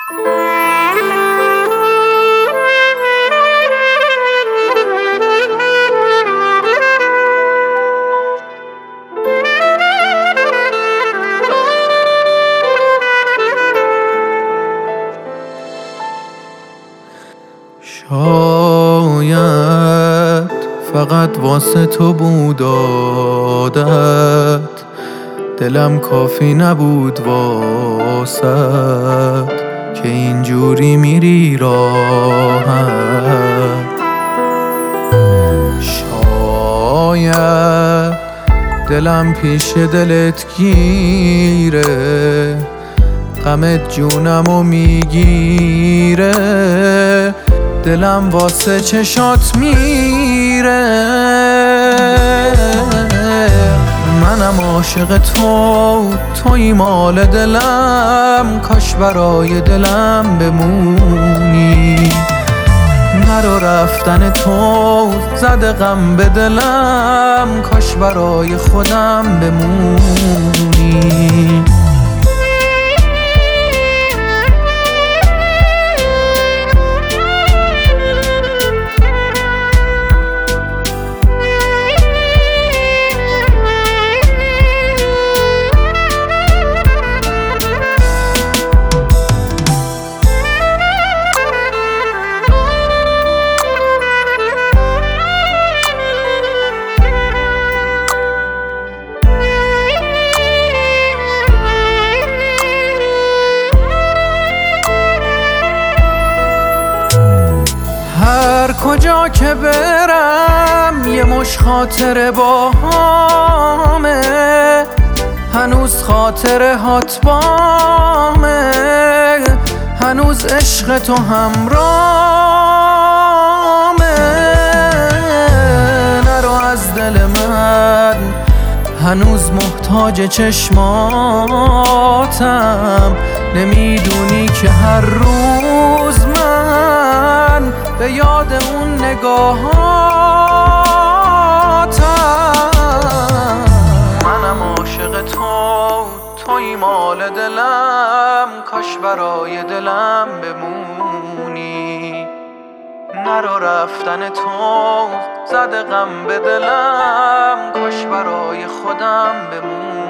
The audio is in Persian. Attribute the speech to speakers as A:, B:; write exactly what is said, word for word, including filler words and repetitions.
A: شاید فقط واسه تو بود عادت، دلم کافی نبود واسط که اینجوری میری راحت. شاید دلم پیش دلت گیره، غمت جونمو میگیره، دلم واسه چشات میره. منم عاشق تو، توی مال دلم، کاش برای دلم بمونی. نرو رفتن تو زده غم به دلم، کاش برای خودم بمونی. هر کجا که برم یه مش خاطره با همه، هنوز خاطره هات بامه، هنوز عشق تو همرامه. نرو از دل من، هنوز محتاج چشماتم، نمیدونی که هر روز من به یاد اون نگاهاتم. منم عاشق تو، توی مال دلم، کاش برای دلم بمونی. نرو رفتن تو زده غم به دلم، کاش برای خودم بمونی.